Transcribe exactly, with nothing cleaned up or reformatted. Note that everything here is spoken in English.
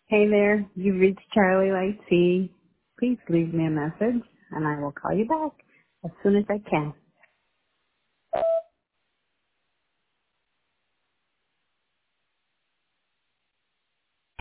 Hey there, you've reached Charlie Light C. Please leave me a message and I will call you back as soon as I can.